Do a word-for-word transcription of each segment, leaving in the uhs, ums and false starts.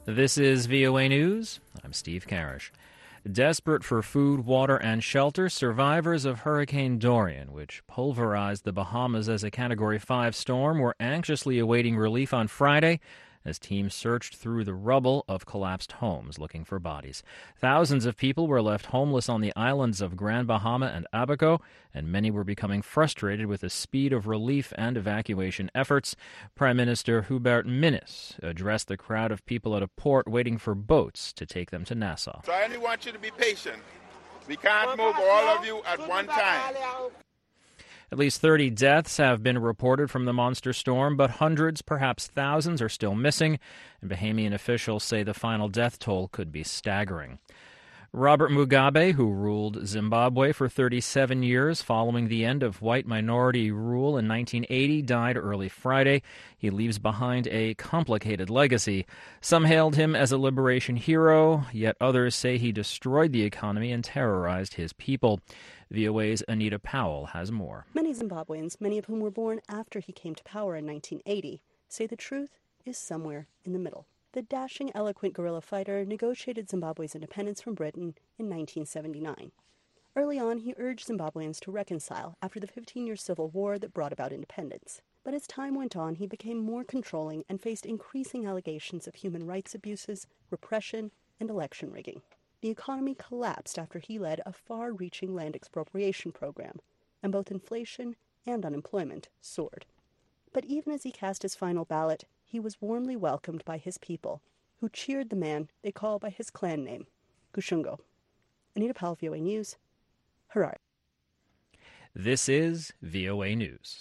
This is V O A News. I'm Steve Karish. Desperate for food, water, and shelter, survivors of Hurricane Dorian, which pulverized the Bahamas as a Category five storm, were anxiously awaiting relief on Friday as teams searched through the rubble of collapsed homes looking for bodies. Thousands of people were left homeless on the islands of Grand Bahama and Abaco, and many were becoming frustrated with the speed of relief and evacuation efforts. Prime Minister Hubert Minnis addressed the crowd of people at a port waiting for boats to take them to Nassau. So I only want you to be patient. We can't move all of you at one time. At least thirty deaths have been reported from the monster storm, but hundreds, perhaps thousands, are still missing, and Bahamian officials say the final death toll could be staggering. Robert Mugabe, who ruled Zimbabwe for thirty-seven years following the end of white minority rule in nineteen eighty, died early Friday. He leaves behind a complicated legacy. Some hailed him as a liberation hero, yet others say he destroyed the economy and terrorized his people. V O A's Anita Powell has more. Many Zimbabweans, many of whom were born after he came to power in nineteen eighty, say the truth is somewhere in the middle. The dashing, eloquent guerrilla fighter negotiated Zimbabwe's independence from Britain in nineteen seventy-nine. Early on, he urged Zimbabweans to reconcile after the fifteen-year civil war that brought about independence. But as time went on, he became more controlling and faced increasing allegations of human rights abuses, repression, and election rigging. The economy collapsed after he led a far-reaching land expropriation program, and both inflation and unemployment soared. But even as he cast his final ballot, he was warmly welcomed by his people, who cheered the man they call by his clan name, Kushungo. Anita Powell, V O A News, Harare. This is V O A News.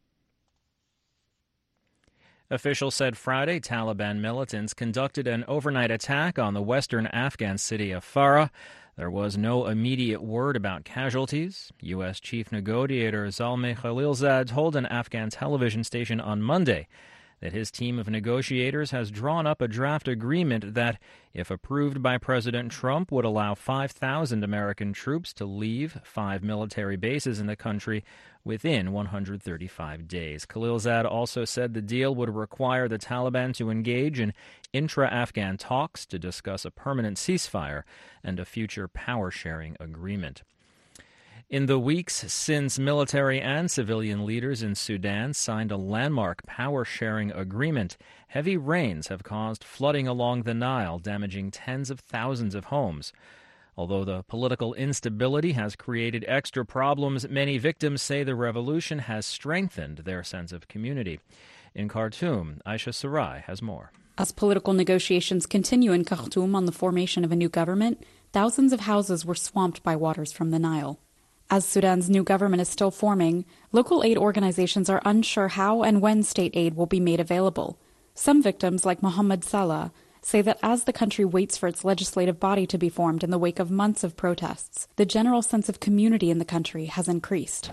Officials said Friday Taliban militants conducted an overnight attack on the western Afghan city of Farah. There was no immediate word about casualties. U S Chief Negotiator Zalmay Khalilzad told an Afghan television station on Monday that his team of negotiators has drawn up a draft agreement that, if approved by President Trump, would allow five thousand American troops to leave five military bases in the country within one hundred thirty-five days. Khalilzad also said the deal would require the Taliban to engage in intra-Afghan talks to discuss a permanent ceasefire and a future power-sharing agreement. In the weeks since military and civilian leaders in Sudan signed a landmark power-sharing agreement, heavy rains have caused flooding along the Nile, damaging tens of thousands of homes. Although the political instability has created extra problems, many victims say the revolution has strengthened their sense of community. In Khartoum, Aisha Sarai has more. As political negotiations continue in Khartoum on the formation of a new government, thousands of houses were swamped by waters from the Nile. As Sudan's new government is still forming, local aid organizations are unsure how and when state aid will be made available. Some victims, like Mohammed Salah, say that as the country waits for its legislative body to be formed in the wake of months of protests, the general sense of community in the country has increased.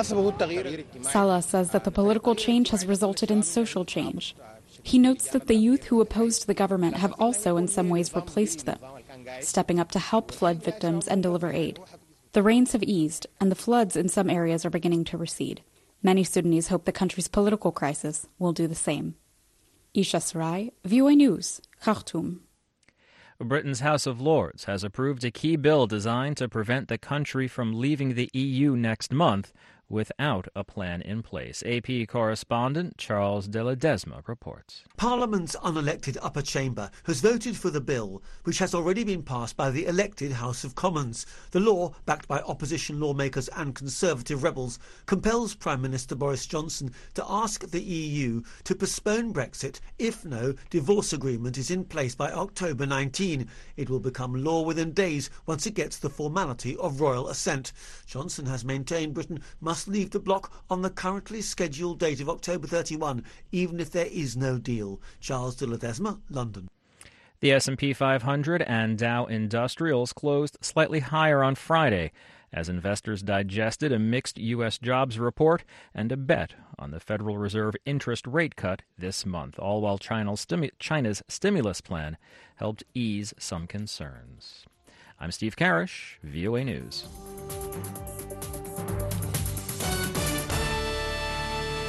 Salah says that the political change has resulted in social change. He notes that the youth who opposed the government have also in some ways replaced them, stepping up to help flood victims and deliver aid. The rains have eased, and the floods in some areas are beginning to recede. Many Sudanese hope the country's political crisis will do the same. Isha Sarai, V O A News, Khartoum. Britain's House of Lords has approved a key bill designed to prevent the country from leaving the E U next month without a plan in place. A P correspondent Charles de Ledesma reports. Parliament's unelected upper chamber has voted for the bill, which has already been passed by the elected House of Commons. The law, backed by opposition lawmakers and Conservative rebels, compels Prime Minister Boris Johnson to ask the E U to postpone Brexit if no divorce agreement is in place by October nineteenth. It will become law within days once it gets the formality of royal assent. Johnson has maintained Britain must leave the bloc on the currently scheduled date of October thirty-first, even if there is no deal. Charles de Ledesma, London. The S and P five hundred and Dow Industrials closed slightly higher on Friday as investors digested a mixed U S jobs report and a bet on the Federal Reserve interest rate cut this month, all while China's, stimu- China's stimulus plan helped ease some concerns. I'm Steve Karish, V O A News.